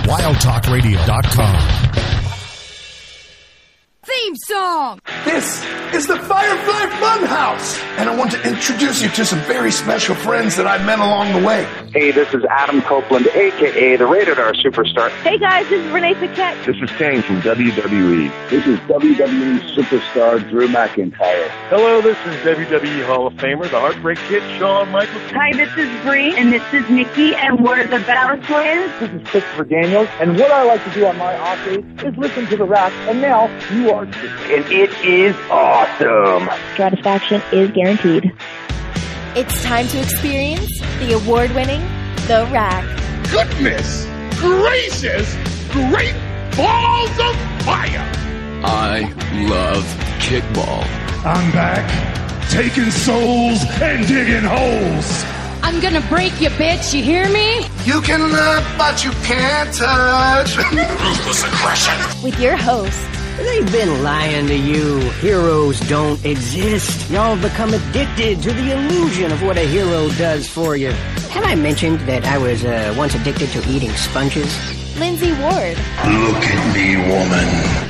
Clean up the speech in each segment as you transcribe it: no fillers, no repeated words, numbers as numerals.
WildTalkRadio.com. Theme song! This is the Firefly Funhouse, and I want to introduce you to some very special friends that I've met along the way. Hey, this is Adam Copeland, a.k.a. the Rated R Superstar. Hey guys, this is Renee Paquette. This is Kane from WWE. This is WWE Superstar Drew McIntyre. Hello, this is WWE Hall of Famer, the Heartbreak Kid, Shawn Michaels. Hi, this is Bree, and this is Nikki, and we're the Battle Twins. This is Christopher Daniels, and what I like to do on my off days is listen to the rap, and now you are too. And it is awesome. Satisfaction is guaranteed. It's time to experience the award-winning The Rack. Goodness gracious, great balls of fire! I love kickball. I'm back, taking souls and digging holes. I'm gonna break you, bitch, you hear me? You can look, but you can't touch. Ruthless aggression. With your host, They've been lying to you. Heroes don't exist. Y'all become addicted to the illusion of what a hero does for you. Have I mentioned that I was once addicted to eating sponges? Lindsay Ward. Look at me, woman.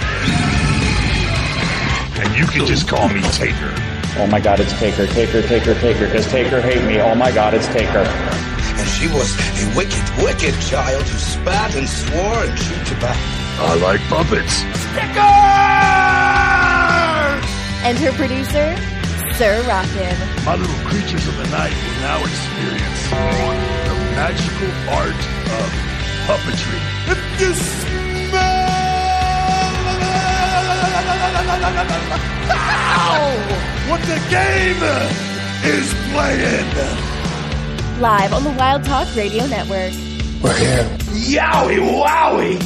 And you can just call me Taker. Oh my God, it's Taker, Taker, Taker, Taker. Does Taker hate me? Oh my God, it's Taker. And she was a wicked, wicked child who spat and swore and chewed tobacco. I like puppets. Stickers! And her producer, Sir Rockin'. My little creatures of the night will now experience the magical art of puppetry. If you smell what the game is playing. Live on the Wild Talk Radio Network. We're here. Yowie wowie!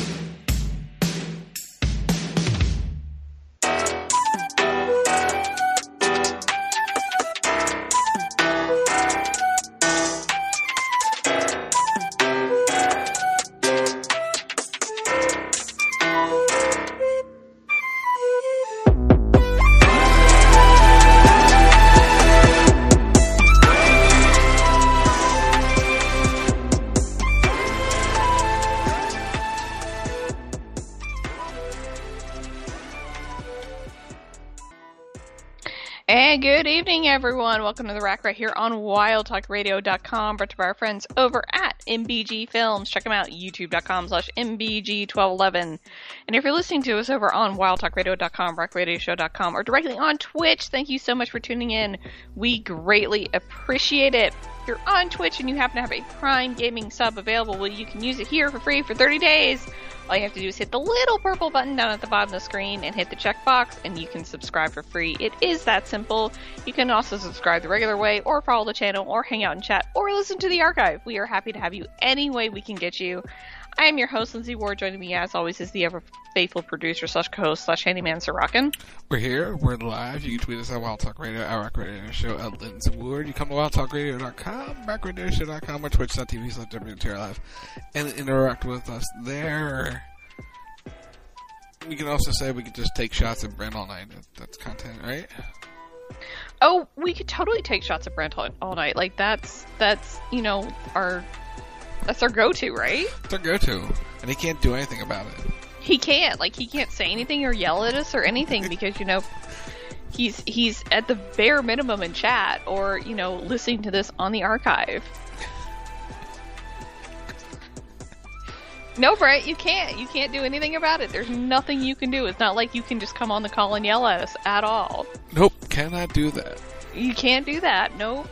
And good evening, everyone. Welcome to The Rack right here on WildTalkRadio.com, brought to our friends over at MBG Films. Check them out, youtube.com/MBG1211. And if you're listening to us over on WildTalkRadio.com, RackRadioShow.com, or directly on Twitch, thank you so much for tuning in. We greatly appreciate it. If you're on Twitch and you happen to have a Prime Gaming sub available, well, you can use it here for free for 30 days. All you have to do is hit the little purple button down at the bottom of the screen and hit the checkbox, and you can subscribe for free. It is that simple. You can also subscribe the regular way, or follow the channel, or hang out and chat, or listen to the archive. We are happy to have you any way we can get you. I am your host, Lindsay Ward. Joining me, as always, is the ever-faithful producer / co-host / handyman, Sir Rockin'. We're here. We're live. You can tweet us at Wild Talk Radio, at Rack Radio Show, at Lindsay Ward. You come to WildTalkRadio.com, RackRadioShow.com, or Twitch.tv/WTRLive, and interact with us there. We can also say we could just take shots at Brent all night. That's content, right? Oh, we could totally take shots at Brent all night. Like, that's you know, that's our go-to, right? It's our go-to. And he can't do anything about it. He can't. Like, he can't say anything or yell at us or anything because, you know, he's at the bare minimum in chat or, you know, listening to this on the archive. No, Brett, you can't. You can't do anything about it. There's nothing you can do. It's not like you can just come on the call and yell at us at all. Nope, cannot do that. You can't do that. Nope.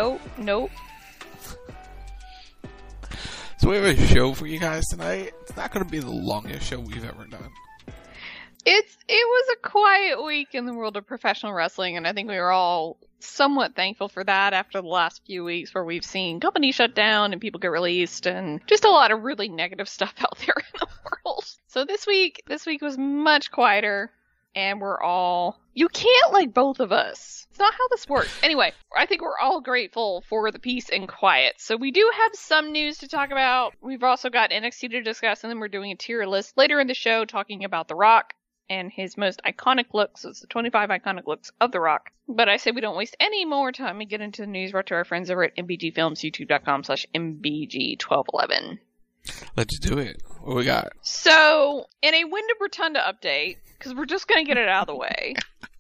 So we have a show for you guys tonight. It's not going to be the longest show we've ever done. It was a quiet week in the world of professional wrestling, and I think we were all somewhat thankful for that after the last few weeks where we've seen companies shut down and people get released and just a lot of really negative stuff out there in the world. So this week was much quieter, and you can't like both of us. It's not how this works. Anyway, I think we're all grateful for the peace and quiet. So we do have some news to talk about. We've also got NXT to discuss, and then we're doing a tier list later in the show talking about The Rock and his most iconic looks. It's the 25 iconic looks of The Rock. But I say we don't waste any more time and get into the news brought to our friends over at MBG Films, youtube.com/MBG1211. Let's do it. What we got? So, in a Wyndham Rotunda update, because we're just going to get it out of the way,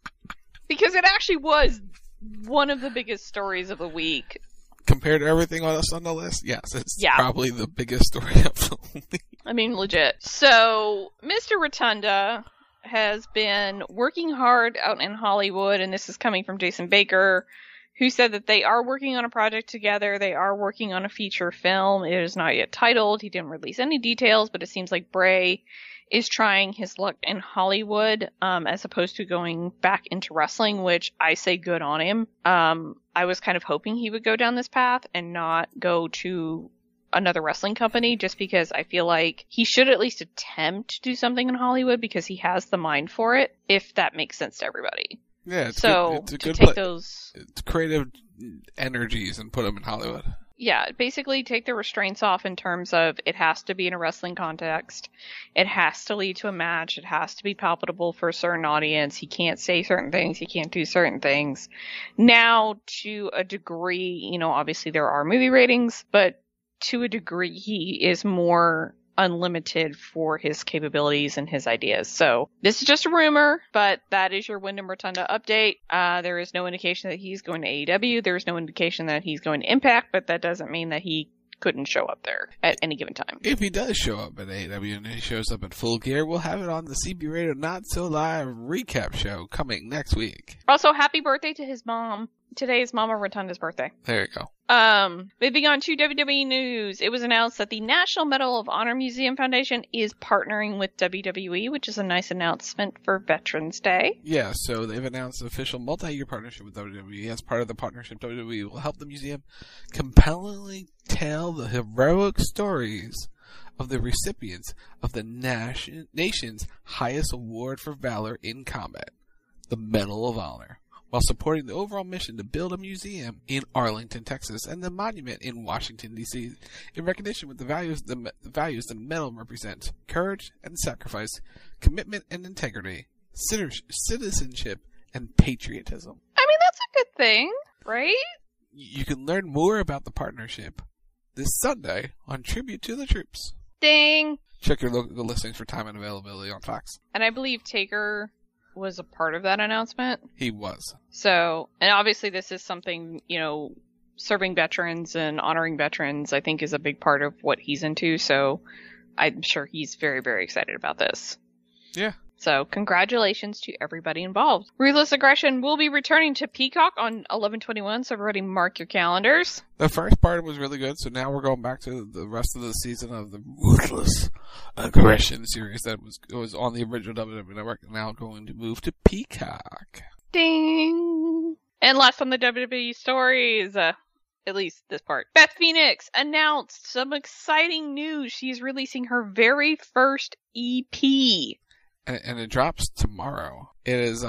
because it actually was one of the biggest stories of the week. Compared to everything else on the list, yes, it's probably the biggest story of the week. I mean, legit. So, Mr. Rotunda has been working hard out in Hollywood, and this is coming from Jason Baker, who said that they are working on a project together. They are working on a feature film. It is not yet titled. He didn't release any details, but it seems like Bray is trying his luck in Hollywood, as opposed to going back into wrestling, which I say good on him. I was kind of hoping he would go down this path and not go to another wrestling company, just because I feel like he should at least attempt to do something in Hollywood because he has the mind for it, if that makes sense to everybody. Yeah, it's so a good take those creative energies and put them in Hollywood. Yeah, basically take the restraints off in terms of it has to be in a wrestling context. It has to lead to a match. It has to be palpable for a certain audience. He can't say certain things. He can't do certain things. Now, to a degree, obviously there are movie ratings, but to a degree he is more unlimited for his capabilities and his ideas. So this is just a rumor, but that is your Wyndham Rotunda update. There is no indication that he's going to AEW. There is no indication that he's going to Impact, but that doesn't mean that he couldn't show up there at any given time. If he does show up at AEW and he shows up in full gear, we'll have it on the CB Radio Not So Live recap show coming next week. Also, happy birthday to his mom. Today is Mama Rotunda's birthday. There you go. Moving on to WWE news. It was announced that the National Medal of Honor Museum Foundation is partnering with WWE, which is a nice announcement for Veterans Day. Yeah, so they've announced an official multi-year partnership with WWE. As part of the partnership, WWE will help the museum compellingly tell the heroic stories of the recipients of the nation's highest award for valor in combat, the Medal of Honor, while supporting the overall mission to build a museum in Arlington, Texas, and the monument in Washington, D.C., in recognition with the values the medal represents: courage and sacrifice, commitment and integrity, citizenship and patriotism. I mean, that's a good thing, right? You can learn more about the partnership this Sunday on Tribute to the Troops. Ding! Check your local listings for time and availability on Fox. And I believe Taker was a part of that announcement. He was. So, and obviously this is something, serving veterans and honoring veterans, I think, is a big part of what he's into. So I'm sure he's very, very excited about this. Yeah. So congratulations to everybody involved. Ruthless Aggression will be returning to Peacock on 11/21, so everybody mark your calendars. The first part was really good, so now we're going back to the rest of the season of the Ruthless Aggression series that was on the original WWE Network, now going to move to Peacock. Ding! And last on the WWE stories, at least this part. Beth Phoenix announced some exciting news. She's releasing her very first EP. And it drops tomorrow. It is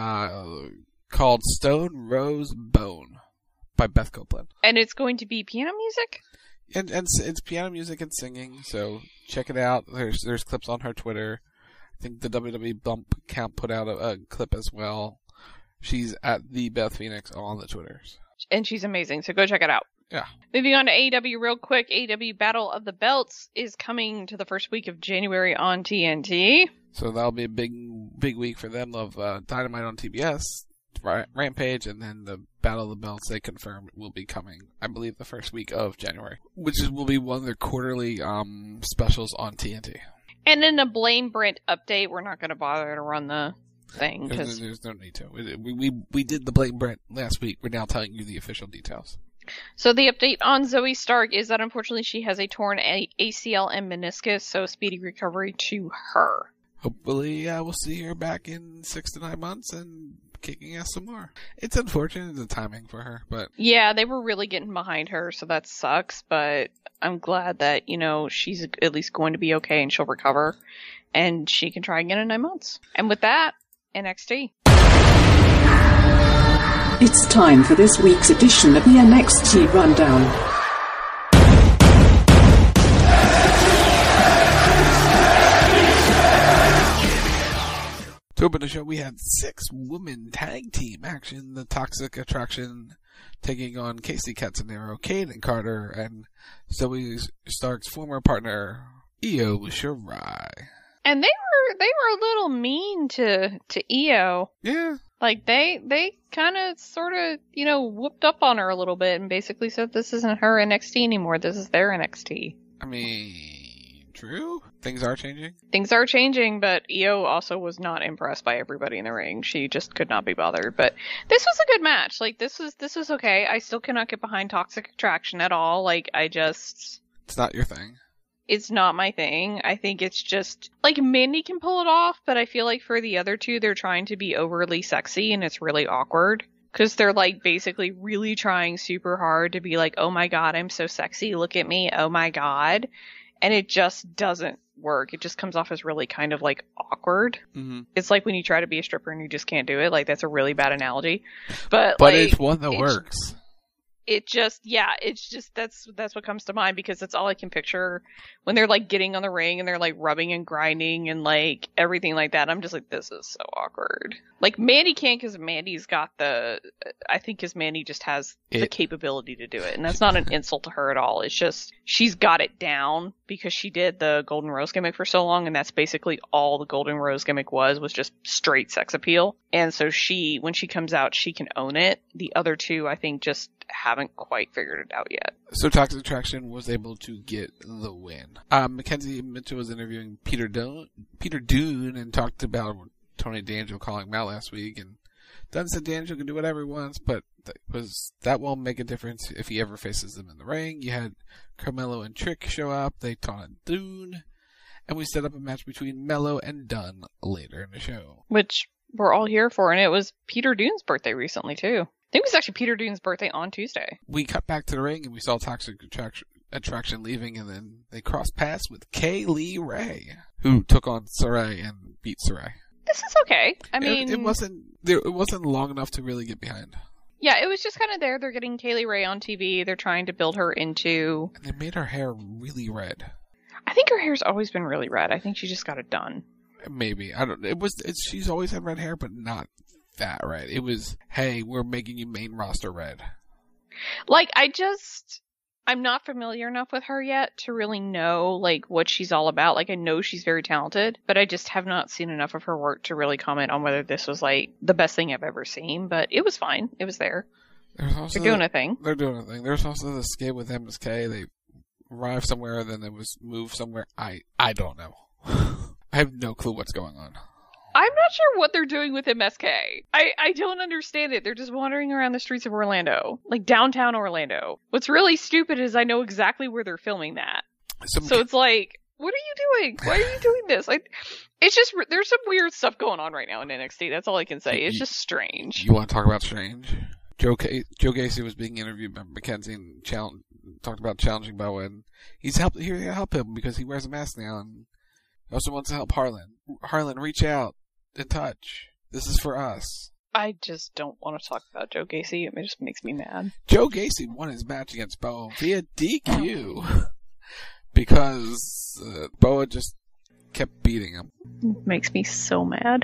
called Stone Rose Bone by Beth Copeland. And it's going to be piano music? And it's piano music and singing, so check it out. There's clips on her Twitter. I think the WWE Bump account put out a clip as well. She's at the Beth Phoenix on the Twitters. And she's amazing, so go check it out. Yeah. Moving on to AEW real quick. AEW Battle of the Belts is coming to the first week of January on TNT. So that'll be a big week for them of Dynamite on TBS, Rampage, and then the Battle of the Belts they confirmed will be coming, I believe, the first week of January, which will be one of their quarterly specials on TNT. And in a Blame Brent update, we're not going to bother to run the thing. There's no need to. We did the Blame Brent last week. We're now telling you the official details. So the update on Zoe Stark is that unfortunately she has a torn ACL and meniscus, so speedy recovery to her. Hopefully we'll see her back in 6 to 9 months and kicking ass some more. It's unfortunate, the timing for her, but... Yeah, they were really getting behind her, so that sucks, but I'm glad that, she's at least going to be okay and she'll recover, and she can try again in 9 months. And with that, NXT. It's time for this week's edition of the NXT Rundown. To open the show, we had 6-woman tag team action. The Toxic Attraction taking on Casey Catanzaro, Kayden Carter, and Zoe Stark's former partner, Io Shirai. And they were a little mean to Io. Yeah. Like they kind of sort of, whooped up on her a little bit and basically said this isn't her NXT anymore. This is their NXT. I mean, true. Things are changing. Things are changing, but Io also was not impressed by everybody in the ring. She just could not be bothered. But this was a good match. Like this was okay. I still cannot get behind Toxic Attraction at all. Like it's not your thing. It's not my thing. I think it's just, like, Mandy can pull it off, but I feel like for the other two, they're trying to be overly sexy, and it's really awkward. Because they're, like, basically really trying super hard to be like, oh my god, I'm so sexy, look at me, oh my god. And it just doesn't work. It just comes off as really kind of, like, awkward. Mm-hmm. It's like when you try to be a stripper and you just can't do it. Like, that's a really bad analogy. But like, it's one that works. It's just that's what comes to mind because that's all I can picture when they're like getting on the ring and they're like rubbing and grinding and like everything like that. I'm just like, this is so awkward. Like Mandy can't because Mandy's got I think because Mandy just has the capability to do it. And that's not an insult to her at all. It's just, she's got it down because she did the Golden Rose gimmick for so long. And that's basically all the Golden Rose gimmick was just straight sex appeal. And so when she comes out, she can own it. The other two, I think, just haven't quite figured it out yet. So Toxic Attraction was able to get the win. Mackenzie Mitchell was interviewing Peter Dune and talked about Tony D'Angelo calling him out last week, and Dunn said D'Angelo can do whatever he wants, but that won't make a difference if he ever faces them in the ring. You had Carmelo and Trick show up, they taunted Dune, and we set up a match between Mello and Dunn later in the show. Which we're all here for, and it was Peter Dune's birthday recently too. I think it was actually Peter Dune's birthday on Tuesday. We cut back to the ring and we saw Toxic Attraction leaving, and then they crossed paths with Kay Lee Ray, who took on Sarai and beat Sarai. This is okay. I mean, it wasn't long enough to really get behind. Yeah, it was just kind of there. They're getting Kay Lee Ray on TV. They're trying to build her into. And they made her hair really red. I think her hair's always been really red. I think she just got it done. Maybe she's always had red hair, but not that red. It was, hey, we're making you main roster red. Like, I'm not familiar enough with her yet to really know, like, what she's all about. Like, I know she's very talented, but I just have not seen enough of her work to really comment on whether this was, like, the best thing I've ever seen. But it was fine. It was there. They're doing a thing. They're doing a thing. There's also the skit with MSK. They arrived somewhere, then it was moved somewhere. I don't know. I have no clue what's going on. I'm not sure what they're doing with MSK. I don't understand it. They're just wandering around the streets of Orlando. Like downtown Orlando. What's really stupid is I know exactly where they're filming that. So it's like, what are you doing? Why are you doing this? Like, it's just, there's some weird stuff going on right now in NXT. That's all I can say. It's just strange. You want to talk about strange? Joe Gacy was being interviewed by Mackenzie and talked about challenging Boa, and he's here to help him because he wears a mask now, and he also wants to help Harlan. Harlan, reach out and touch. This is for us. I just don't want to talk about Joe Gacy. It just makes me mad. Joe Gacy won his match against Boa via DQ because Boa just kept beating him. It makes me so mad.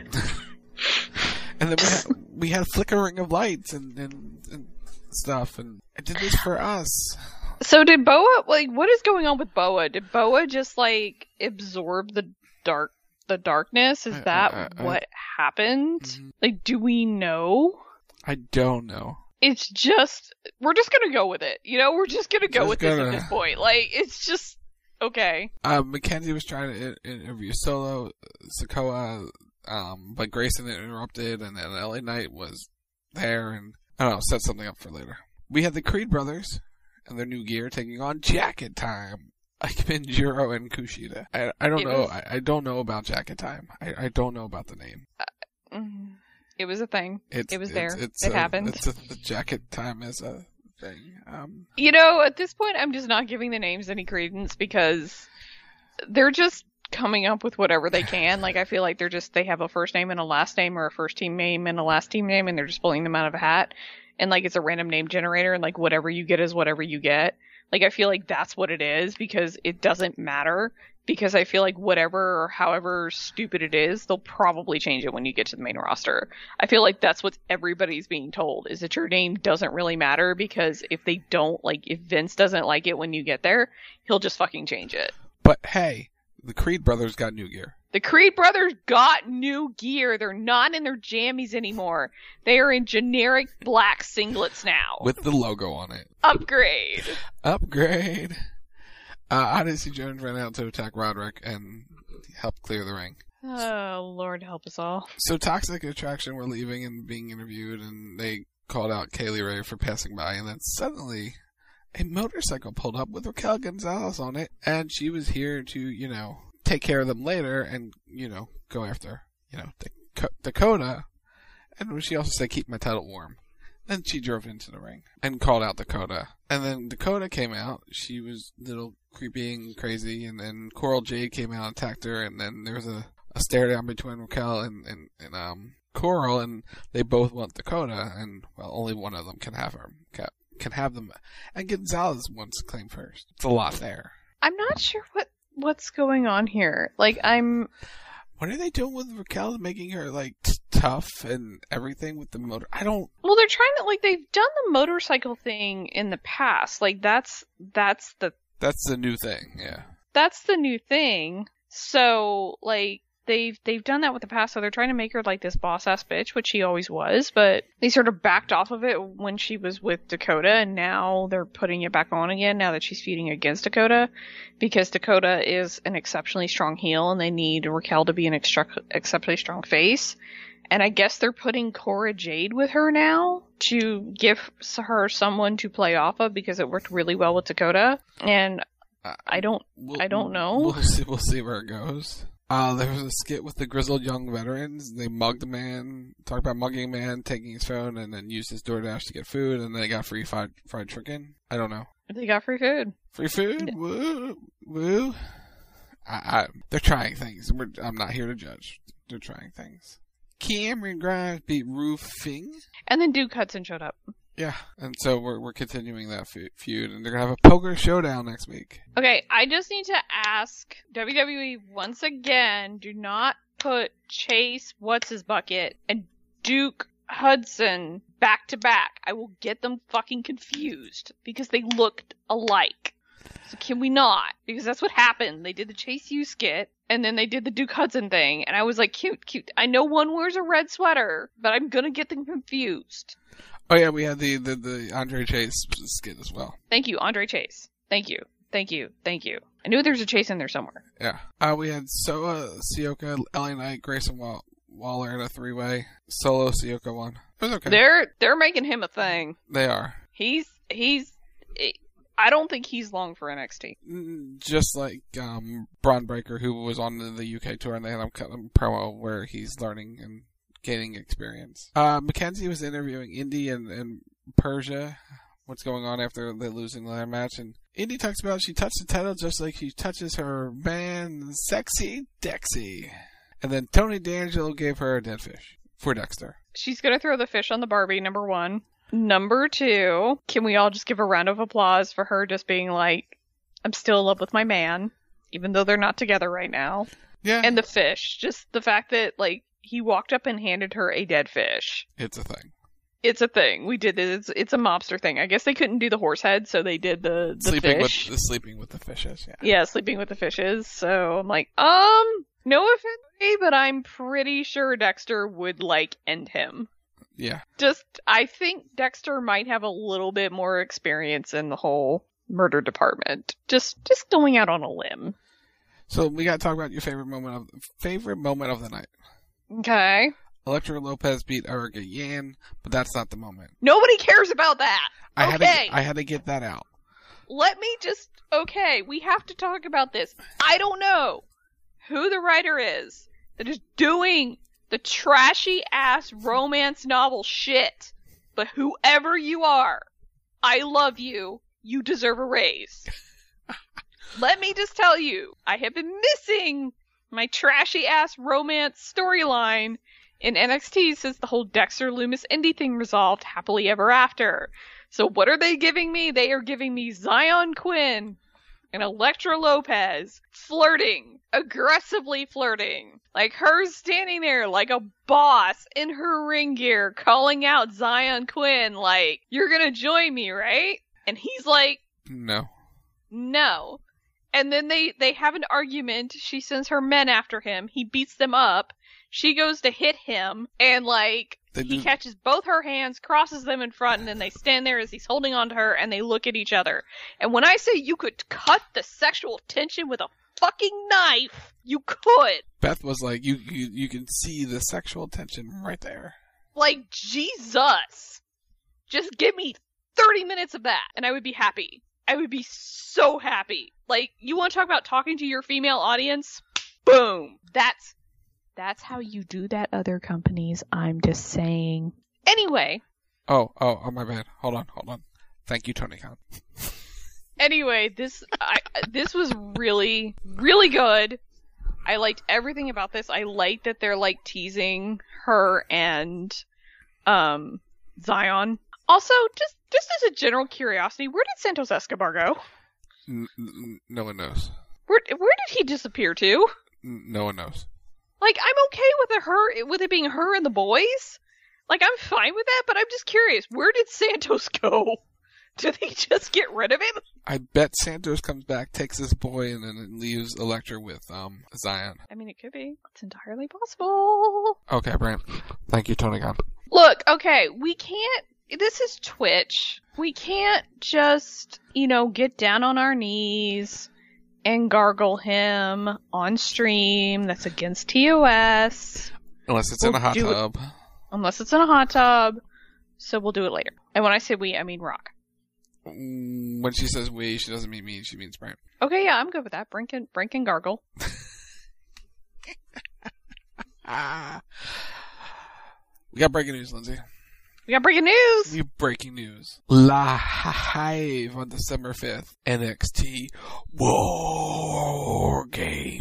And then we had flickering of lights and stuff, and I did this for us. So did Boa, like, what is going on with Boa? Did Boa just, like, absorb the darkness? Is that what happened? Mm-hmm. Like, do we know? I don't know. It's just, we're just gonna go with it. You know, we're just gonna go with this at this point. Like, it's just, okay. Mackenzie was trying to interview Solo, Sikoa, but Grayson interrupted, and then LA Knight was there, and I don't know, set something up for later. We had the Creed brothers and their new gear taking on Jacket Time. Ikemen, Jiro, and Kushida. I don't know. I don't know about Jacket Time. I don't know about the name. It was a thing. It was there. It happened. The Jacket Time is a thing. You know, at this point, I'm just not giving the names any credence because they're just coming up with whatever they can. Like, I feel like they have a first name and a last name, or a first team name and a last team name, and they're just pulling them out of a hat. And, like, it's a random name generator, and, like, whatever you get is whatever you get. Like, I feel like that's what it is, because it doesn't matter. Because I feel like whatever or however stupid it is, they'll probably change it when you get to the main roster. I feel like that's what everybody's being told, is that your name doesn't really matter, because if if Vince doesn't like it when you get there, he'll just fucking change it. But hey, The Creed brothers got new gear. The Creed brothers got new gear. They're not in their jammies anymore. They are in generic black singlets now. With the logo on it. Upgrade. Upgrade. Odyssey Jones ran out to attack Roderick and help clear the ring. Oh, Lord help us all. So Toxic Attraction were leaving and being interviewed, and they called out Kaylee Ray for passing by, and then suddenly a motorcycle pulled up with Raquel Gonzalez on it, and she was here to, take care of them later and, go after, Dakota. And she also said, keep my title warm. Then she drove into the ring and called out Dakota. And then Dakota came out. She was a little creepy and crazy, and then Coral Jade came out and attacked her, and then there was a stare down between Raquel and Coral, and they both want Dakota, and only one of them can have her, can have them, and Gonzalez wants to claim first. It's a lot there. I'm not sure what's going on here. What are they doing with Raquel, making her tough and everything with the motor? Well, they're trying to they've done the motorcycle thing in the past. That's the new thing. Yeah. That's the new thing. So They've done that with the past, so they're trying to make her this boss-ass bitch, which she always was, but they sort of backed off of it when she was with Dakota, and now they're putting it back on again now that she's feuding against Dakota, because Dakota is an exceptionally strong heel, and they need Raquel to be an exceptionally strong face. And I guess they're putting Cora Jade with her now to give her someone to play off of, because it worked really well with Dakota, and I don't know. We'll see where it goes. There was a skit with the grizzled young veterans. They mugged a man, talked about mugging a man, taking his phone, and then used his DoorDash to get food, and they got free fried chicken. I don't know. They got free food. Free food? Yeah. Woo. They're trying things. I'm not here to judge. They're trying things. Cameron Grimes beat Roofing. And then Duke Hudson showed up. Yeah, and so we're continuing that feud, and they're going to have a poker showdown next week. Okay, I just need to ask WWE once again, do not put Chase What's-His-Bucket and Duke Hudson back to back. I will get them fucking confused, because they looked alike. So can we not? Because that's what happened. They did the Chase U skit, and then they did the Duke Hudson thing, and I was like, cute. I know one wears a red sweater, but I'm going to get them confused. Oh yeah, we had the Andre Chase skit as well. Thank you, Andre Chase. Thank you. I knew there was a Chase in there somewhere. Yeah. We had Soa, Sioka, LA Knight, Grayson Waller in a 3-way. Solo Sioka won. It was okay. They're making him a thing. They are. He's I don't think he's long for NXT. Just like Braun Breaker, who was on the UK tour, and they had him cut a promo where he's learning and gaining experience. Mackenzie was interviewing Indy and Persia. What's going on after they losing their match? And Indy talks about she touched the title just like she touches her man, Sexy Dexy. And then Tony D'Angelo gave her a dead fish for Dexter. She's gonna throw the fish on the Barbie, number one. Number two, can we all just give a round of applause for her just being like, I'm still in love with my man, even though they're not together right now. Yeah. And the fish, just the fact that he walked up and handed her a dead fish. It's a thing. It's a thing. We did it. It's a mobster thing. I guess they couldn't do the horse head, so they did the fish. Sleeping with the fishes, yeah. Yeah, sleeping with the fishes. So I'm like, no offense, but I'm pretty sure Dexter would, end him. Yeah. I think Dexter might have a little bit more experience in the whole murder department. Just going out on a limb. So we gotta talk about your favorite moment of the night. Okay. Elektra Lopez beat Erica Yan, but that's not the moment. Nobody cares about that. I had to get that out. We have to talk about this. I don't know who the writer is that is doing the trashy ass romance novel shit, but whoever you are, I love you. You deserve a raise. Let me just tell you, I have been missing my trashy ass romance storyline in NXT since the whole Dexter Lumis Indy thing resolved happily ever after. So what are they giving me? They are giving me Zion Quinn and Elektra Lopez flirting, aggressively flirting. Her standing there like a boss in her ring gear calling out Zion Quinn you're gonna join me, right? And he's like, No. And And then they have an argument. She sends her men after him. He beats them up. She goes to hit him, and he catches both her hands, crosses them in front, and then they stand there as he's holding on to her, and they look at each other. And when I say you could cut the sexual tension with a fucking knife, you could. Beth was like, you can see the sexual tension right there. Like, Jesus. Just give me 30 minutes of that, and I would be happy. I would be so happy. Like, you want to talk about talking to your female audience? Boom. That's how you do that, other companies. I'm just saying. Anyway. Oh, my bad. Hold on. Thank you, Tony Khan. Anyway, this was really, really good. I liked everything about this. I liked that they're teasing her and Zion. Also, just as a general curiosity, where did Santos Escobar go? No one knows. Where did he disappear to? No one knows. I'm okay with it being her and the boys. I'm fine with that, but I'm just curious, where did Santos go? Did they just get rid of him? I bet Santos comes back, takes this boy, and then leaves Elektra with Zion. I mean, it could be. It's entirely possible. Okay, Brant. Thank you, Tony Khan. Look, okay, we can't. This is Twitch. We can't just, get down on our knees and gargle him on stream. That's against TOS. Unless it's in a hot tub. Unless it's in a hot tub. So we'll do it later. And when I say we, I mean Rock. When she says we, she doesn't mean me, she means Brant. Okay, yeah, I'm good with that. Brink and gargle. We got breaking news, Lindsay. We got breaking news! We have breaking news. Live on December 5th, NXT War Games.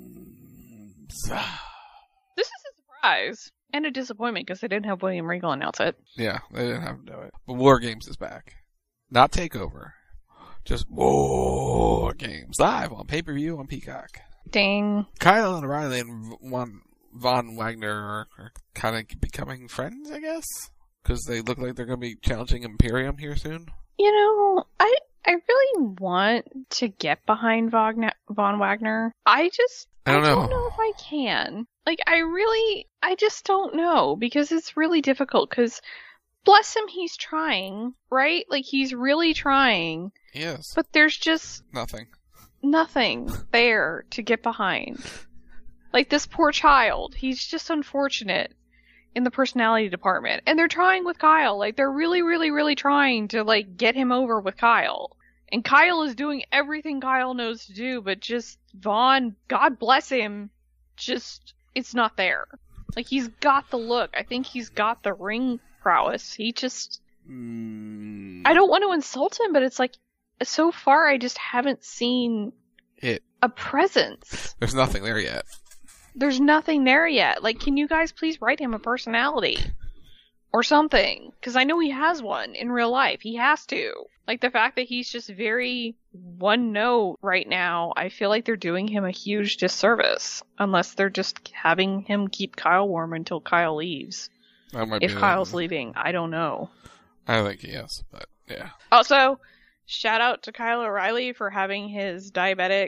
This is a surprise. And a disappointment because they didn't have William Regal announce it. Yeah, they didn't have him do it. But War Games is back. Not TakeOver. Just War Games. Live on pay-per-view on Peacock. Ding. Kyle and O'Reilly and Von Wagner are kind of becoming friends, I guess? Because they look like they're going to be challenging Imperium here soon. I really want to get behind Von Wagner. I don't know if I can. I just don't know, because it's really difficult, because bless him, he's trying, right? He's really trying. Yes. But there's just nothing there to get behind. This poor child, he's just unfortunate in the personality department. And they're trying with Kyle. They're really, really, really trying to, get him over with Kyle. And Kyle is doing everything Kyle knows to do, but just Vaughn, God bless him, it's not there. He's got the look. I think he's got the ring prowess. He just... I don't want to insult him, but it's so far I just haven't seen a presence. There's nothing there yet. There's nothing there yet. Can you guys please write him a personality? Or something. Because I know he has one in real life. He has to. The fact that he's just very one note right now, I feel like they're doing him a huge disservice. Unless they're just having him keep Kyle warm until Kyle leaves. If Kyle's leaving, I don't know. I think he is, but yeah. Also, shout out to Kyle O'Reilly for having his diabetic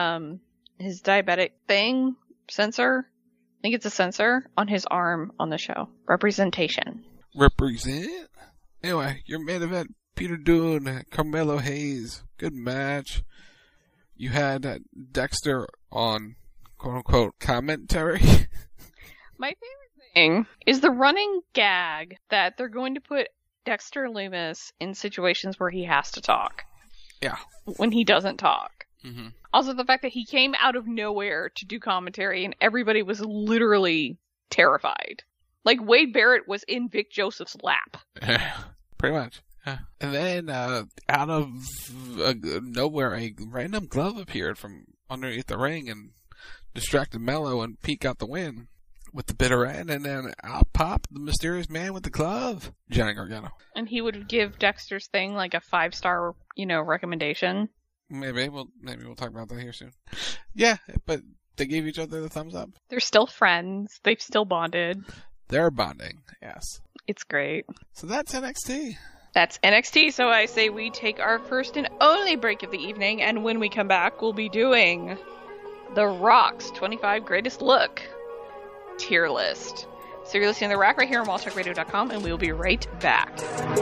thing, sensor, I think it's a sensor, on his arm on the show. Representation. Represent? Anyway, your main event, Peter Dunne, Carmelo Hayes. Good match. You had Dexter on, quote-unquote, commentary. My favorite thing is the running gag that they're going to put Dexter Lumis in situations where he has to talk. Yeah. When he doesn't talk. Mm-hmm. Also, the fact that he came out of nowhere to do commentary and everybody was literally terrified. Wade Barrett was in Vic Joseph's lap. Pretty much. Yeah. And then, out of nowhere, a random glove appeared from underneath the ring and distracted Mello, and Pete got the win with the bitter end, and then out popped the mysterious man with the glove, Johnny Gargano. And he would give Dexter's thing a 5-star, recommendation. Maybe we'll talk about that here soon. Yeah, but they gave each other the thumbs up. They're still friends. They've still bonded. They're bonding, yes. It's great. So that's NXT. That's NXT, so I say we take our first and only break of the evening, and when we come back, we'll be doing The Rock's 25 Greatest Look tier list. So you're listening to The Rack right here on WildTalkRadio.com, and we'll be right back.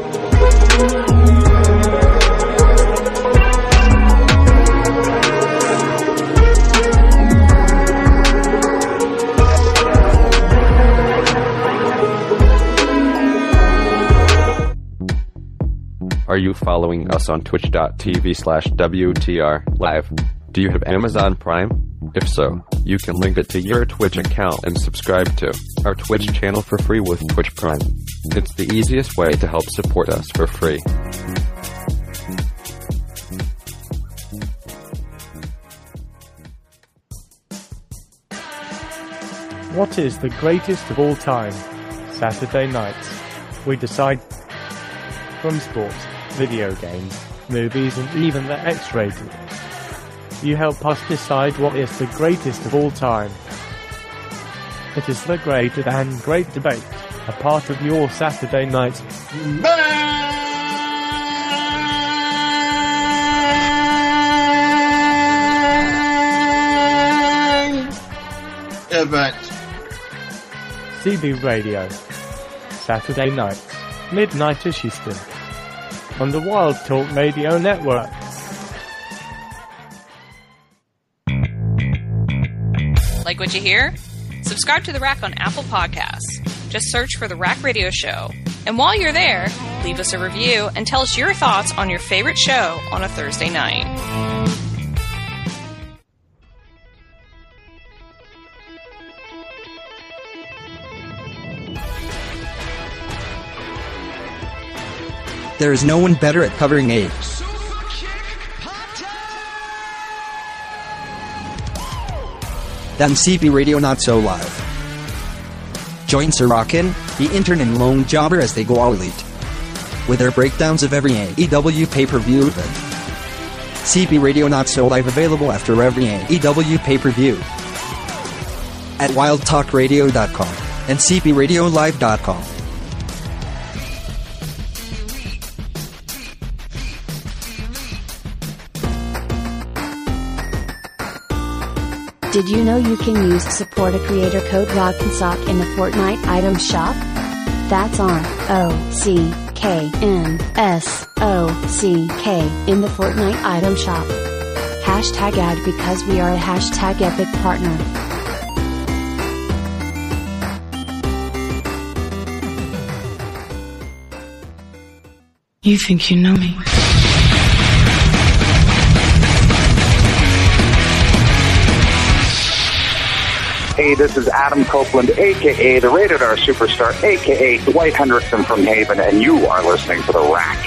Are you following us on twitch.tv/WTR live? Do you have Amazon Prime? If so, you can link it to your Twitch account and subscribe to our Twitch channel for free with Twitch Prime. It's the easiest way to help support us for free. What is the greatest of all time? Saturday nights. We decide from sports, video games, movies, and even the X-rated. You help us decide what is the greatest of all time. It is the great and great debate, a part of your Saturday night event. CB Radio, Saturday nights, midnight-ish Eastern, on the Wild Talk Radio Network. Like what you hear? Subscribe to The Rack on Apple Podcasts. Just search for The Rack Radio Show. And while you're there, leave us a review and tell us your thoughts on your favorite show on a Thursday night. There is no one better at covering AIDS than CB Radio Not So Live. Join Sir Rockin', the intern and lone jobber as they go all elite with their breakdowns of every AEW pay-per-view event. CB Radio Not So Live available after every AEW pay-per-view at wildtalkradio.com and cbradiolive.com. Did you know you can use Support a Creator code ROCK'n'SOCK in the Fortnite item shop? That's ROCKNSOCK in the Fortnite item shop. Hashtag ad because we are a hashtag epic partner. You think you know me? Hey, this is Adam Copeland, a.k.a. the Rated R Superstar, a.k.a. Dwight Hendrickson from Haven, and you are listening to The Rack.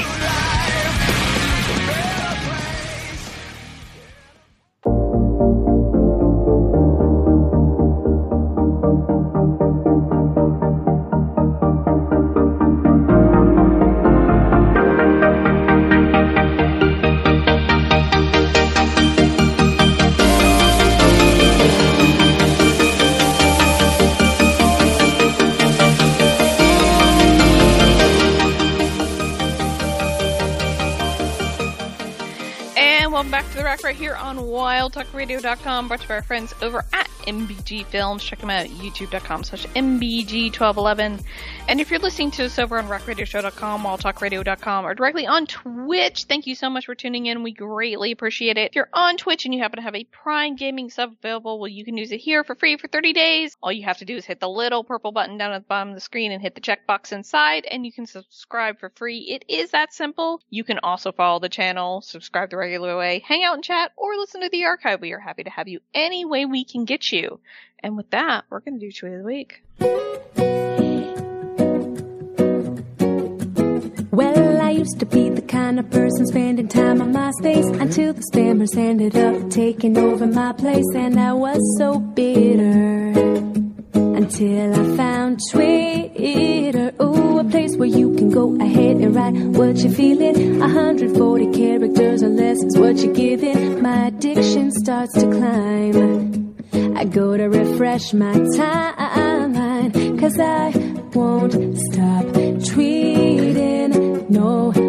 Right here on WildTalkRadio.com, brought to you by our friends over at MBG Films. Check them out at youtube.com/MBG1211. And if you're listening to us over on RackRadioShow.com, WildTalkRadio.com, or directly on Twitch, thank you so much for tuning in. We greatly appreciate it. If you're on Twitch and you happen to have a Prime Gaming sub available, well, you can use it here for free for 30 days. All you have to do is hit the little purple button down at the bottom of the screen and hit the checkbox inside, and you can subscribe for free. It is that simple. You can also follow the channel, subscribe the regular way, hang out and chat, or listen to the archive. We are happy to have you any way we can get you. And with that, we're going to do Tweet of the Week. Well, I used to be the kind of person spending time on MySpace until the spammers ended up taking over my place, and I was so bitter until I found Twitter. Ooh, a place where you can go ahead and write what you're feeling. 140 characters or less is what you're giving. My addiction starts to climb. I go to refresh my timeline, 'cause I won't stop tweeting. No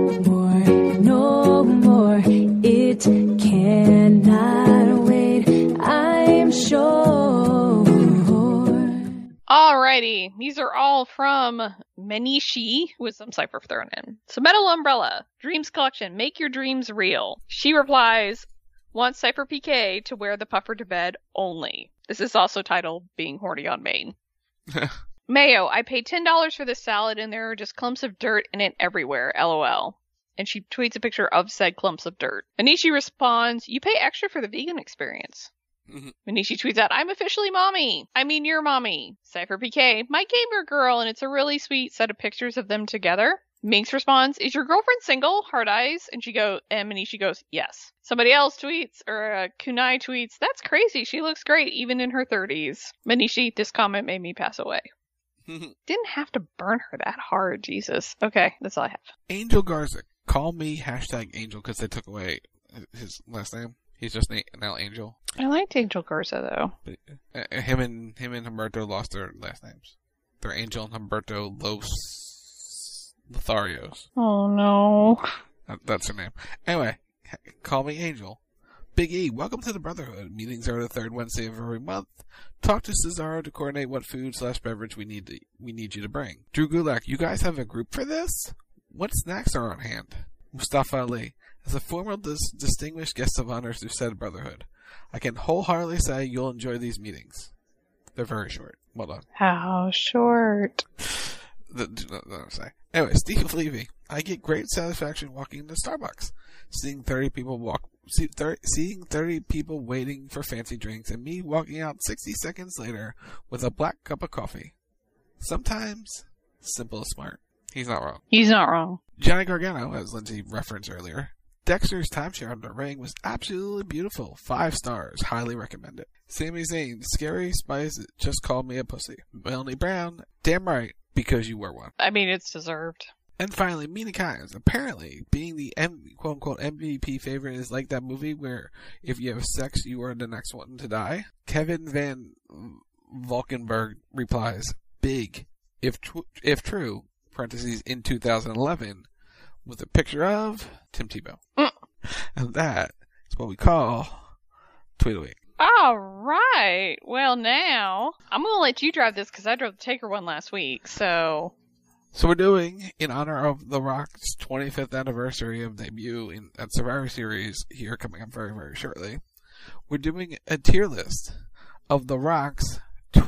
Alrighty, these are all from Manishi with some cipher thrown in. So Metal Umbrella, Dreams Collection, make your dreams real. She replies, want Cypher PK to wear the puffer to bed only. This is also titled Being Horny on Main. Mayo, I paid $10 for this salad and there are just clumps of dirt in it everywhere, LOL. And she tweets a picture of said clumps of dirt. Manishi responds, you pay extra for the vegan experience. Manishi tweets out, I'm officially mommy. I mean, you're mommy. Cypher PK, my gamer girl, and it's a really sweet set of pictures of them together. Minx responds, is your girlfriend single? Hard eyes. And Manishi goes, yes. Somebody else tweets, or Kunai tweets, that's crazy. She looks great, even in her 30s. Manishi, this comment made me pass away. Didn't have to burn her that hard, Jesus. Okay, that's all I have. Angel Garza, call me #Angel because they took away his last name. He's just now Angel. I liked Angel Garza, though. But, him and Humberto lost their last names. They're Angel and Humberto Lotharios. Oh, no. That's her name. Anyway, call me Angel. Big E, welcome to the Brotherhood. Meetings are the third Wednesday of every month. Talk to Cesaro to coordinate what food/beverage we need you to bring. Drew Gulak, you guys have a group for this? What snacks are on hand? Mustafa Ali, as a former distinguished guest of honor through said Brotherhood, I can wholeheartedly say you'll enjoy these meetings. They're very short. Well done. How short? Anyway, Steve Levy, I get great satisfaction walking into Starbucks, seeing 30 people waiting for fancy drinks, and me walking out 60 seconds later with a black cup of coffee. Sometimes, simple is smart. He's not wrong. He's not wrong. Johnny Gargano, as Lindsay referenced earlier, Dexter's timeshare on the ring was absolutely beautiful. 5 stars. Highly recommend it. Sami Zayn, Scary Spice just called me a pussy. Melanie Brown, damn right, because you were one. I mean, it's deserved. And finally, Mina Kimes. Apparently, being the quote-unquote MVP favorite is like that movie where if you have sex, you are the next one to die. Kevin Van Valkenburg replies, big, if true, parentheses, in 2011, with a picture of Tim Tebow. And that is what we call Tweet a Week. All right. Well, now, I'm going to let you drive this because I drove the Taker one last week, So we're doing, in honor of The Rock's 25th anniversary of debut at Survivor Series here coming up very, very shortly, we're doing a tier list of The Rock's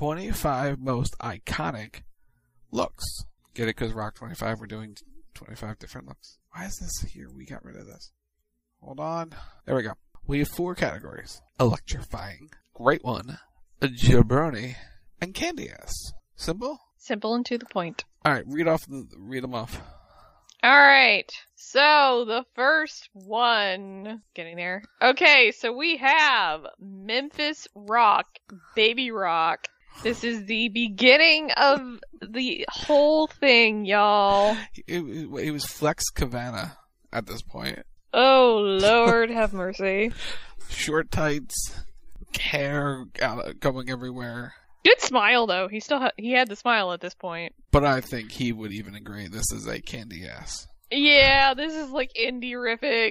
25 most iconic looks. Get it? Because Rock 25, we're doing 25 different looks. Why is this here? We got rid of this. Hold on. There we go. We have 4 categories. Electrifying, Great One, Jabroni, and Candy Ass. Simple? Simple and to the point. Alright, read them off. Alright, so the first one, getting there. Okay, so we have Memphis Rock, Baby Rock. This is the beginning of the whole thing, y'all. It was Flex Cavana at this point. Oh, Lord have mercy. Short tights, hair going everywhere. Good smile, though. He had the smile at this point. But I think he would even agree this is a candy ass. Yeah, this is like indie-rific,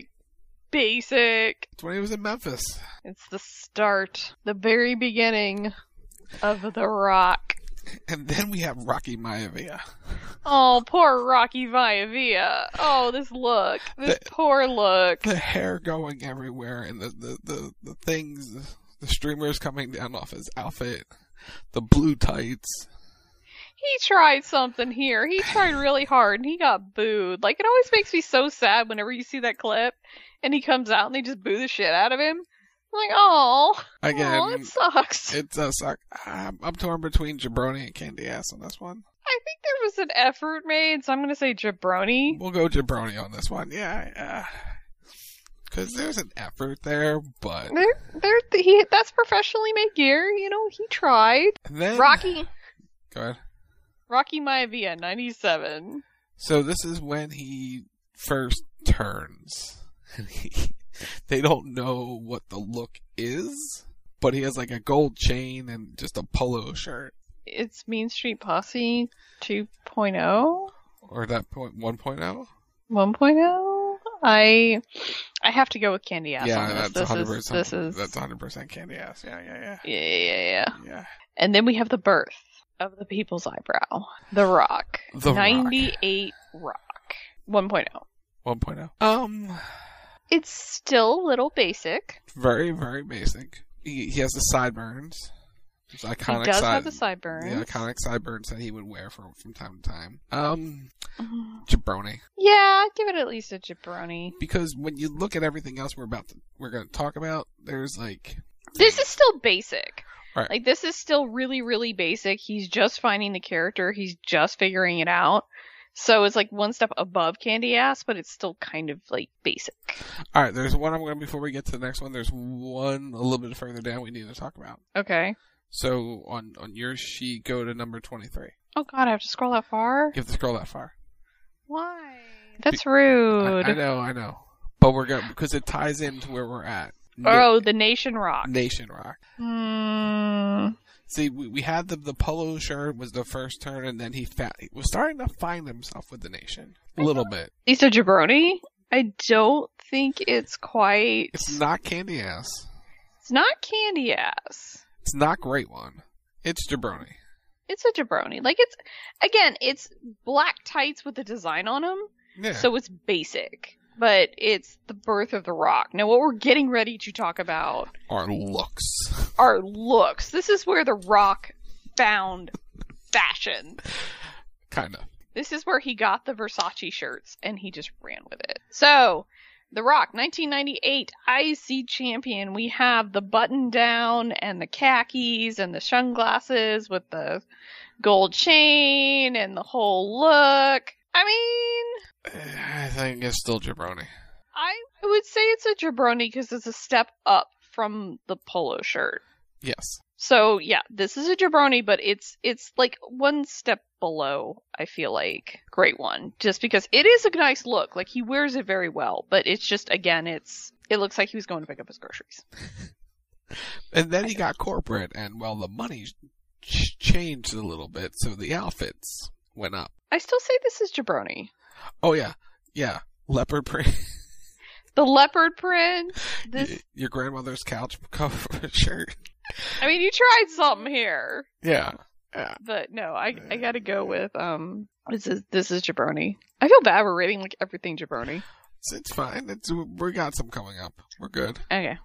basic. It's when he was in Memphis. It's the start, the very beginning of The Rock. And then we have Rocky Maivia. Oh, poor Rocky Maivia. Oh, this look. This poor look. The hair going everywhere and the things, the streamers coming down off his outfit. The blue tights. He tried something here. He tried really hard and he got booed. Like, it always makes me so sad whenever you see that clip and he comes out and they just boo the shit out of him. I'm like, oh, it sucks. It does suck. I'm torn between Jabroni and Candy Ass on this one. I think there was an effort made, so I'm going to say Jabroni. We'll go Jabroni on this one. Yeah. Because there's an effort there, but that's professionally made gear. You know, he tried. And then, Rocky. Go ahead. Rocky Maivia, 97. So this is when he first turns. They don't know what the look is, but he has like a gold chain and just a polo shirt. It's Mean Street Posse 2.0? Or that point 1.0? 1.0? I have to go with Candy Ass on this. That's 100%. That's 100% Candy Ass. Yeah. And then we have The Birth. of the people's eyebrow. The Rock. The 98 Rock. 1.0. 1.0. It's still a little basic. Very, very basic. He has the sideburns. His iconic He does have the sideburns. The iconic sideburns that he would wear from time to time. Jabroni. Yeah, I'd give it at least a jabroni. Because when you look at everything else we're going to talk about, there's like... This is still basic. Right. Like, this is still really, really basic. He's just finding the character. He's just figuring it out. So it's like one step above Candy Ass, but it's still kind of like basic. Alright, there's one before we get to the next one, there's one a little bit further down we need to talk about. Okay. So on your sheet, go to number 23. Oh god, I have to scroll that far? You have to scroll that far. Why? That's rude. I know. But we're going because it ties into where we're at. The Nation Rock. Nation Rock. See, we had the polo shirt was the first turn, and then he was starting to find himself with the Nation. A little bit. He's a jabroni? I don't think it's quite... It's not Candy Ass. It's not Candy Ass. It's not Great One. It's jabroni. It's a jabroni. Like, it's black tights with a design on them. Yeah. So it's basic. But it's the birth of the Rock. Now, what we're getting ready to talk about are looks. This is where the Rock found fashion. Kind of. This is where he got the Versace shirts, and he just ran with it. So, The Rock, 1998 IC champion. We have the button down and the khakis and the sunglasses with the gold chain and the whole look. I mean, I think it's still jabroni. I would say it's a jabroni because it's a step up from the polo shirt. Yes. So yeah, this is a jabroni, but it's like one step below, I feel like, Great One, just because it is a nice look. Like, he wears it very well, but it's just, again, it looks like he was going to pick up his groceries. And then he got corporate, and well, the money changed a little bit, so the outfits went up. I still say this is jabroni. Oh yeah, leopard print. The leopard print. Your grandmother's couch cover shirt. I mean, you tried something here. Yeah. But no, I gotta go with this is jabroni. I feel bad we're rating like everything jabroni. It's fine. We got some coming up. We're good. Okay.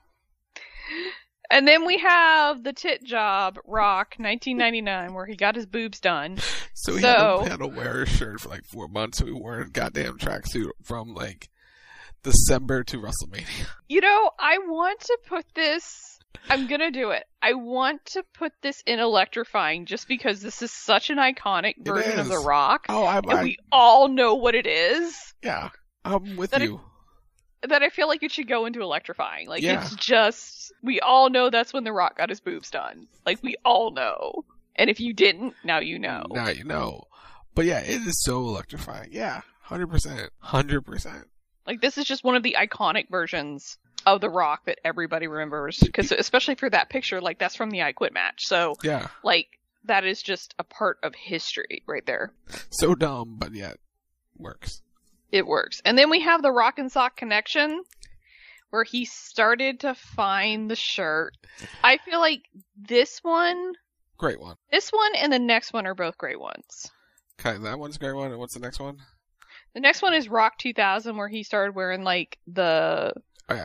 And then we have the tit job Rock 1999 where he got his boobs done. So he had to wear a shirt for like 4 months. So he wore a goddamn tracksuit from like December to WrestleMania. You know, I want to put this. I'm gonna do it. I want to put this in electrifying just because this is such an iconic version of The Rock. And we all know what it is. Yeah, I'm with you. That I feel like it should go into electrifying. Like, it's just, we all know that's when The Rock got his boobs done. Like, we all know. And if you didn't, now you know. Now you know. But yeah, it is so electrifying. Yeah, 100%. 100%. Like, this is just one of the iconic versions of The Rock that everybody remembers. Because especially for that picture, like, that's from the I Quit match. So, yeah, like, that is just a part of history right there. So dumb, but yet works. It works. And then we have the Rock and Sock Connection, where he started to find the shirt. I feel like this one... Great One. This one and the next one are both great ones. Okay, that one's a great one. And what's the next one? The next one is Rock 2000, where he started wearing, like, the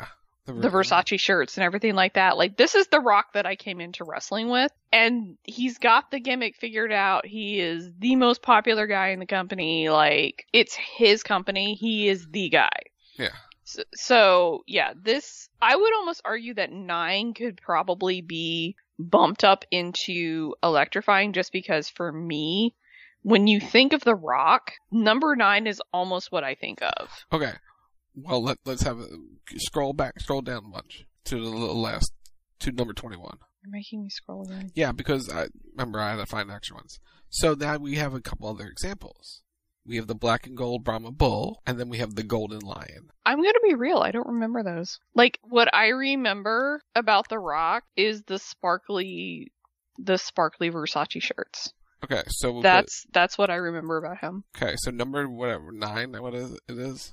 Versace shirts and everything like that. Like, this is the Rock that I came into wrestling with. And he's got the gimmick figured out. He is the most popular guy in the company. Like, it's his company. He is the guy. Yeah. So yeah, this, I would almost argue that 9 could probably be bumped up into electrifying just because for me, when you think of The Rock, number 9 is almost what I think of. Okay. Well, let's have scroll down a bunch to the last, to number 21. You're making me scroll again. Yeah, because I had to find extra ones. So now we have a couple other examples. We have the black and gold Brahma Bull, and then we have the Golden Lion. I'm gonna be real, I don't remember those. Like, what I remember about The Rock is the sparkly Versace shirts. Okay, so that's what I remember about him. Okay, so number 9, what is it is?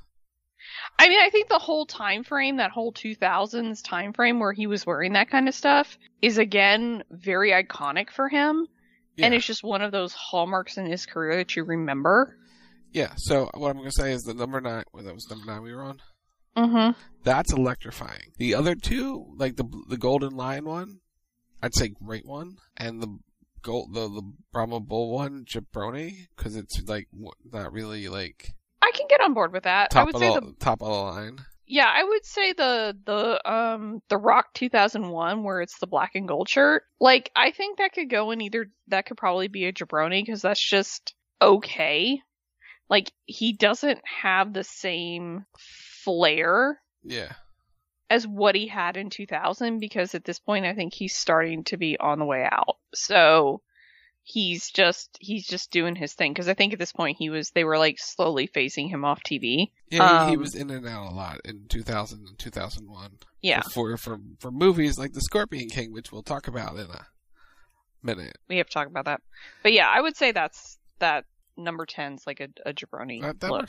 I mean, I think the whole time frame, that whole 2000s time frame where he was wearing that kind of stuff, is again very iconic for him. and it's just one of those hallmarks in his career that you remember. Yeah, so what I'm going to say is the number 9, well, that was number 9 we were on? Mm-hmm. That's electrifying. The other two, like the Golden Lion one, I'd say great one, and the Brahma Bull one, jabroni, because it's like not really like. I can get on board with that. Top I would say top of the line. Yeah, I would say the Rock 2001 where it's the black and gold shirt. Like, I think that could go in either. That could probably be a jabroni because that's just okay. Like, he doesn't have the same flair. Yeah. As what he had in 2000, because at this point I think he's starting to be on the way out. So he's just doing his thing, because I think at this point they were like slowly phasing him off TV. Yeah, he was in and out a lot in 2000 and 2001. Yeah. For movies like The Scorpion King, which we'll talk about in a minute. We have to talk about that. But yeah, I would say that number 10's like a jabroni look.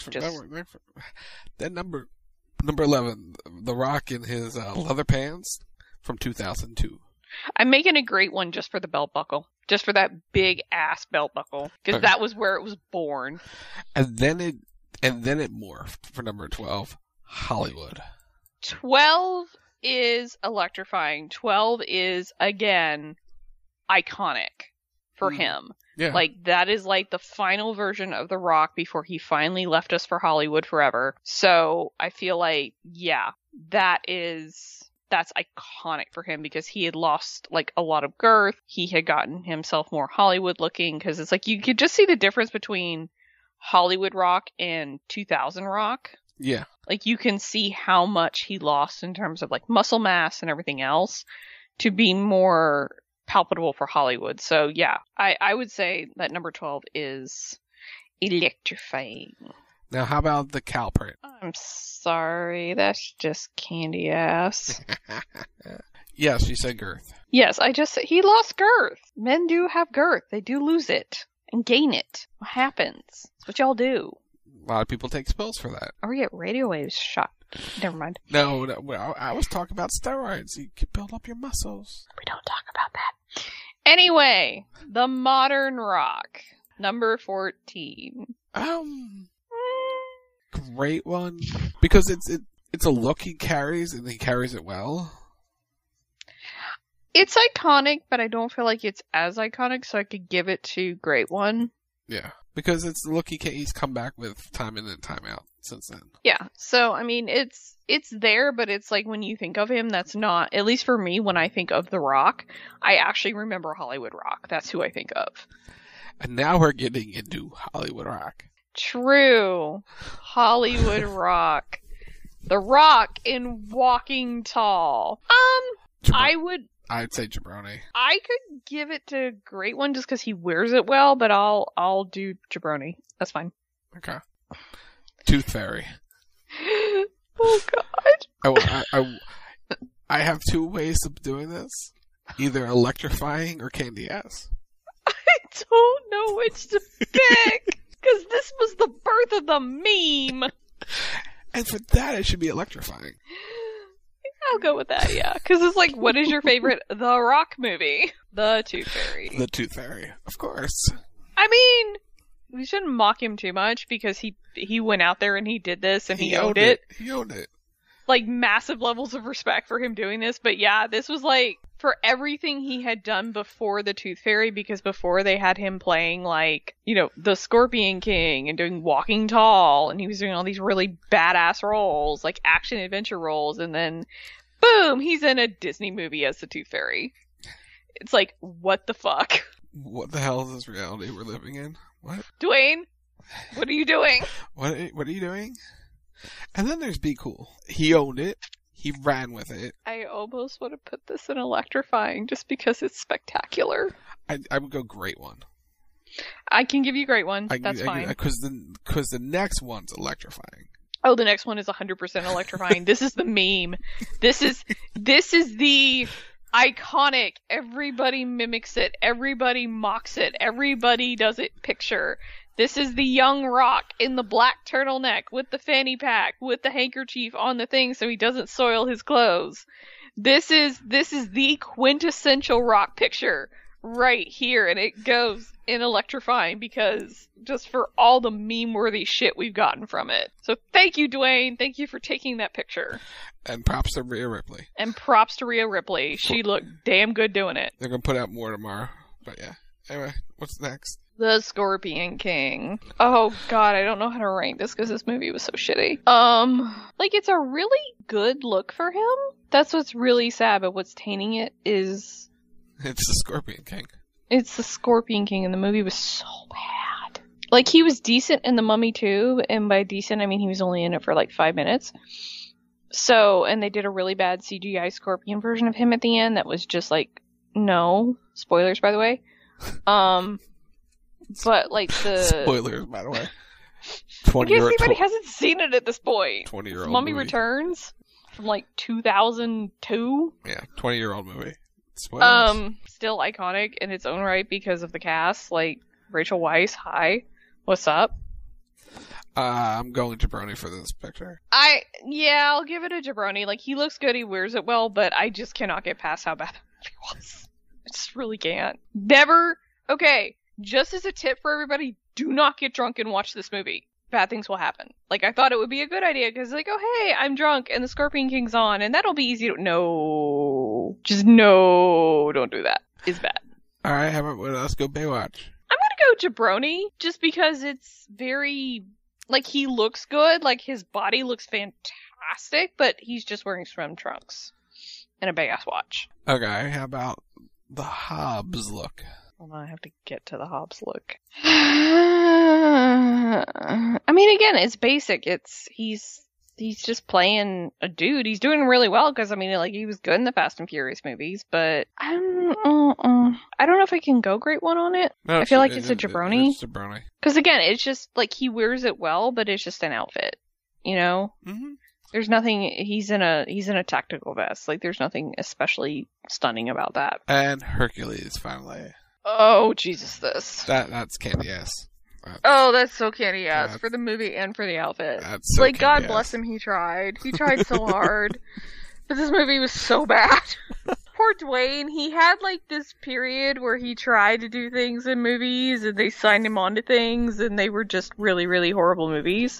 That number 11, The Rock in his leather pants from 2002. I'm making a great one just for the belt buckle. Just for that big ass belt buckle. Because that was where it was born. And then it morphed for number 12, Hollywood. 12 is electrifying. 12 is, again, iconic for him. Yeah. Like, that is like the final version of The Rock before he finally left us for Hollywood forever. So I feel like, yeah, that's iconic for him, because he had lost like a lot of girth. He had gotten himself more Hollywood looking, because it's like you could just see the difference between Hollywood Rock and 2000 Rock. Yeah. Like, you can see how much he lost in terms of like muscle mass and everything else to be more palpable for Hollywood. So yeah, I would say that number 12 is electrifying. Now, how about the cow print? I'm sorry, that's just candy ass. Yes, you said girth. Yes, he lost girth. Men do have girth. They do lose it and gain it. What happens? It's what y'all do. A lot of people take spills for that. Or get radio waves shot. Never mind. No, I was talking about steroids. You can build up your muscles. We don't talk about that. Anyway, the modern Rock, number 14. Great one, because it's a look he carries, and he carries it well. It's iconic, but I don't feel like it's as iconic, so I could give it to great one. Yeah, because it's the look he's come back with time in and time out since then. Yeah, so I mean, it's there, but it's like when you think of him, that's not, at least for me, when I think of The Rock, I actually remember Hollywood Rock. That's who I think of. And now we're getting into Hollywood Rock. True. Hollywood Rock. The Rock in Walking Tall. I'd say jabroni. I could give it to great one just because he wears it well, but I'll do jabroni. That's fine. Okay. Tooth Fairy. Oh God. I have two ways of doing this: either electrifying or candy ass. I don't know which to pick because this was the birth of the meme. And for that, it should be electrifying. I'll go with that, yeah. Because it's like, what is your favorite The Rock movie? The Tooth Fairy. The Tooth Fairy, of course. I mean, we shouldn't mock him too much because he went out there and he did this and he owned it. He owned it. Like, massive levels of respect for him doing this. But yeah, this was like, for everything he had done before the Tooth Fairy, because before they had him playing like, the Scorpion King and doing Walking Tall, and he was doing all these really badass roles, like action adventure roles, and then boom, he's in a Disney movie as the Tooth Fairy. It's like, what the fuck? What the hell is this reality we're living in? What? Dwayne, what are you doing? What are you doing? And then there's Be Cool. He owned it. He ran with it. I almost would have put this in electrifying just because it's spectacular. I would go great one. I can give you great one. That's fine. Because the next one's electrifying. Oh, the next one is 100% electrifying. This is the meme. This is the iconic. Everybody mimics it. Everybody mocks it. Everybody does it picture. This is the young Rock in the black turtleneck with the fanny pack, with the handkerchief on the thing so he doesn't soil his clothes. This is the quintessential Rock picture right here, and it goes in electrifying because just for all the meme-worthy shit we've gotten from it. So thank you, Dwayne. Thank you for taking that picture. And props to Rhea Ripley. And props to Rhea Ripley. She looked damn good doing it. They're going to put out more tomorrow. But yeah. Anyway, what's next? The Scorpion King. Oh god, I don't know how to rank this because this movie was so shitty. Like, it's a really good look for him. That's what's really sad, but what's tainting it is... It's the Scorpion King. It's the Scorpion King, and the movie was so bad. Like, he was decent in The Mummy too, and by decent, I mean he was only in it for like 5 minutes. So, and they did a really bad CGI Scorpion version of him at the end that was just like, no. Spoilers, by the way. But like the... Spoilers, by the way. I guess anybody hasn't seen it at this point. 20-year-old Mummy movie. Returns from like 2002. Yeah, 20-year-old movie. Spoilers. Still iconic in its own right because of the cast. Like, Rachel Weisz, hi. What's up? I'm going jabroni for this picture. I'll give it a jabroni. Like, he looks good, he wears it well, but I just cannot get past how bad the movie was. I just really can't. Never... Okay, just as a tip for everybody, do not get drunk and watch this movie. Bad things will happen. Like, I thought it would be a good idea, because like, oh hey, I'm drunk, and the Scorpion King's on, and that'll be easy to... No. Just no, don't do that. It's bad. Alright, how about let's go Baywatch? I'm gonna go jabroni, just because it's very... Like, he looks good, like, his body looks fantastic, but he's just wearing swim trunks and a big-ass watch. Okay, how about the Hobbs look? Hold on, I have to get to the Hobbs look. I mean, again, it's basic. He's just playing a dude. He's doing really well because, I mean, like, he was good in the Fast and Furious movies, but I don't know if I can go grade one on it. No, I feel like it's a jabroni. It's jabroni. Because, again, it's just, like, he wears it well, but it's just an outfit, you know? Mm-hmm. There's nothing, he's in a tactical vest. Like, there's nothing especially stunning about that. And Hercules, finally. Oh, Jesus, this. That's candy ass. That's so candy ass for the movie and for the outfit. That's so like, God ass. bless him, he tried. He tried so hard. But this movie was so bad. Poor Dwayne, he had like this period where he tried to do things in movies and they signed him on to things and they were just really, really horrible movies.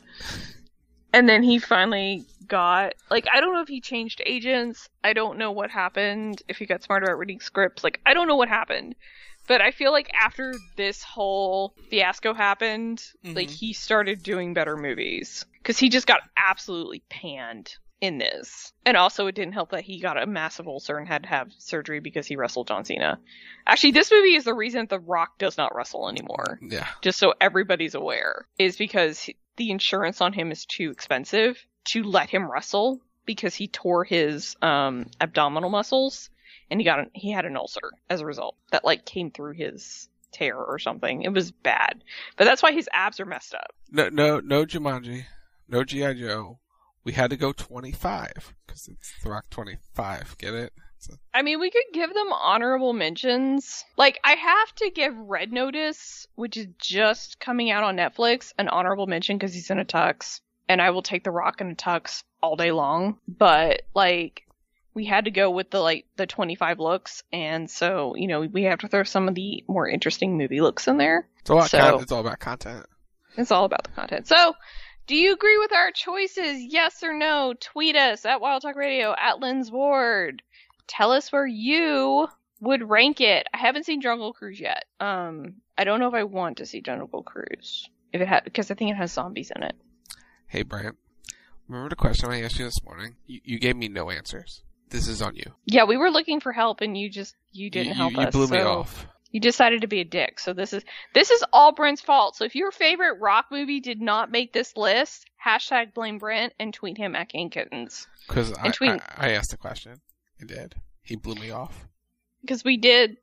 And then he finally got, like, I don't know if he changed agents. I don't know what happened. If he got smart about reading scripts. Like, I don't know what happened. But I feel like after this whole fiasco happened, like, he started doing better movies. Because he just got absolutely panned in this. And also it didn't help that he got a massive ulcer and had to have surgery because he wrestled John Cena. Actually, this movie is the reason The Rock does not wrestle anymore. Yeah. Just so everybody's aware. Is because the insurance on him is too expensive to let him wrestle. Because he tore his abdominal muscles. And he had an ulcer as a result that like came through his tear or something. It was bad, but that's why his abs are messed up. No Jumanji, no G.I. Joe. We had to go 25 because it's The Rock 25. Get it? I mean, we could give them honorable mentions. Like, I have to give Red Notice, which is just coming out on Netflix, an honorable mention because he's in a tux, and I will take The Rock in a tux all day long. But like, we had to go with the 25 looks, and so, you know, we have to throw some of the more interesting movie looks in there. It's all about content. It's all about the content. So, do you agree with our choices? Yes or no? Tweet us at Wild Talk Radio, at Lynn's Ward. Tell us where you would rank it. I haven't seen Jungle Cruise yet. I don't know if I want to see Jungle Cruise because I think it has zombies in it. Hey, Brant. Remember the question I asked you this morning? You gave me no answers. This is on you. Yeah, we were looking for help and you didn't help us. You blew me off. You decided to be a dick. So this is all Brent's fault. So if your favorite Rock movie did not make this list, #blame Brent and tweet him at King Kittens. Because I asked the question. He did. He blew me off. Because we did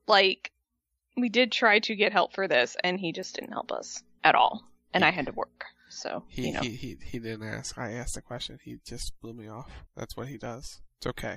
try to get help for this and he just didn't help us at all. And I had to work. So, he didn't ask. I asked the question. He just blew me off. That's what he does. It's okay.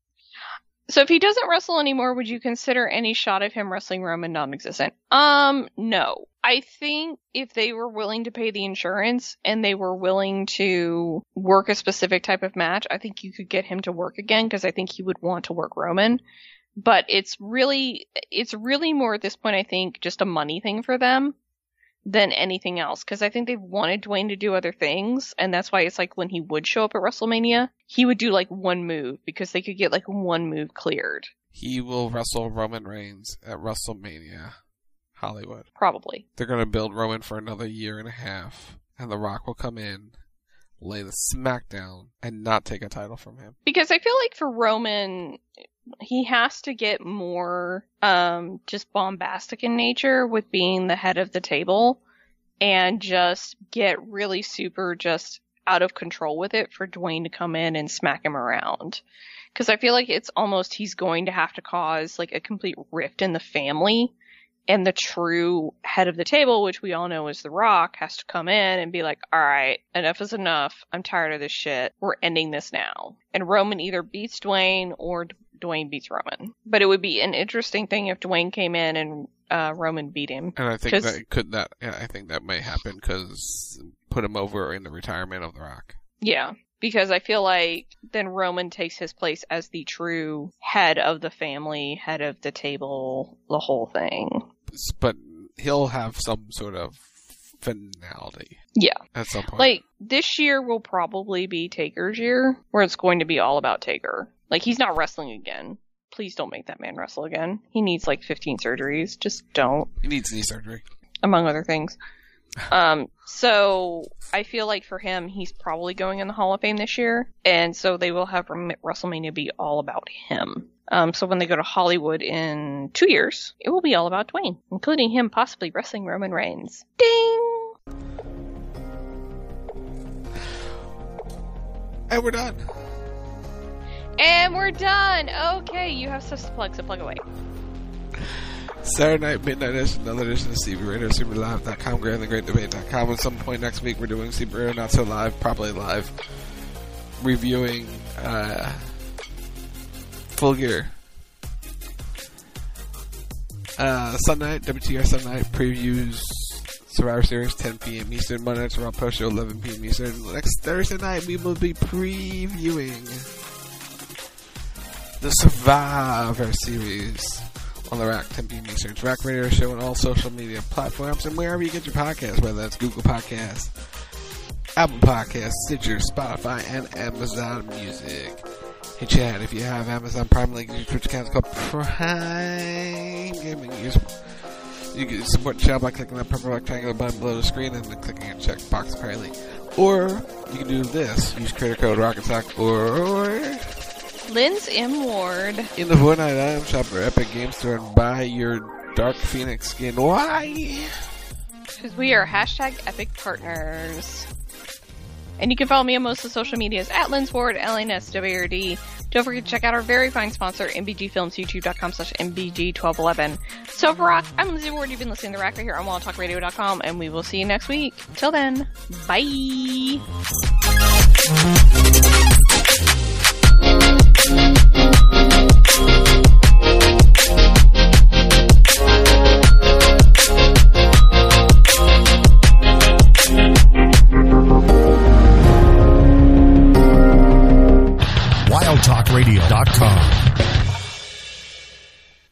So if he doesn't wrestle anymore, would you consider any shot of him wrestling Roman non-existent? No. I think if they were willing to pay the insurance and they were willing to work a specific type of match, I think you could get him to work again because I think he would want to work Roman. But it's really more at this point, I think, just a money thing for them than anything else. Because I think they've wanted Dwayne to do other things, and that's why it's like when he would show up at WrestleMania, he would do like one move, because they could get like one move cleared. He will wrestle Roman Reigns at WrestleMania Hollywood. Probably. They're going to build Roman for another year and a half, and The Rock will come in, lay the smackdown, and not take a title from him. Because I feel like for Roman, he has to get more just bombastic in nature with being the head of the table, and just get really super just out of control with it for Dwayne to come in and smack him around. Because I feel like it's almost he's going to have to cause like a complete rift in the family, and the true head of the table, which we all know is The Rock, has to come in and be like, all right, enough is enough. I'm tired of this shit. We're ending this now. And Roman either beats Dwayne or Dwayne beats Roman. But it would be an interesting thing if Dwayne came in and Roman beat him. And I think I think that may happen because put him over in the retirement of The Rock. Yeah. Because I feel like then Roman takes his place as the true head of the family, head of the table, the whole thing. But he'll have some sort of finality. Yeah. At some point. Like, this year will probably be Taker's year, where it's going to be all about Taker. Like, he's not wrestling again. Please don't make that man wrestle again. He needs like 15 surgeries. Just don't. He needs knee surgery. Among other things. So I feel like for him, he's probably going in the Hall of Fame this year, and so they will have WrestleMania be all about him. So when they go to Hollywood in 2 years, it will be all about Dwayne, including him possibly wrestling Roman Reigns. Ding! And we're done. And we're done! Okay, you have stuff to plug, so plug away. Saturday night, midnight edition, another edition of CB Radio, SuperLive.com, GrandTheGreatDebate.com. At some point next week, we're doing CB Radio Not So Live, probably live, reviewing Full Gear. Sunday night, WTR Sunday night, previews Survivor Series, 10 p.m. Eastern. Monday night's Raw Post Show, 11 p.m. Eastern. Next Thursday night, we will be previewing the Survivor Series on the Rack, 10 p.m. Eastern. Rack Radio Show on all social media platforms and wherever you get your podcasts, whether that's Google Podcasts, Apple Podcasts, Stitcher, Spotify, and Amazon Music. Hey Chad, if you have Amazon Prime, link your Twitch account, it's called Prime Gaming. You can support the channel by clicking that purple rectangular button below the screen and then clicking a checkbox apparently. Or you can do this, use creator code RocketSock or Linz M. Ward. In the Fortnite item shop or Epic Games Store and buy your Dark Phoenix skin. Why? Because we are #Epic Partners. And you can follow me on most of the social medias at Linz Ward, LNSWRD. Don't forget to check out our very fine sponsor, MBG Films, youtube.com/MBG1211. So for Rock, I'm Lindsay Ward. You've been listening to Rack right here on WildTalkRadio.com, and we will see you next week. Till then, bye!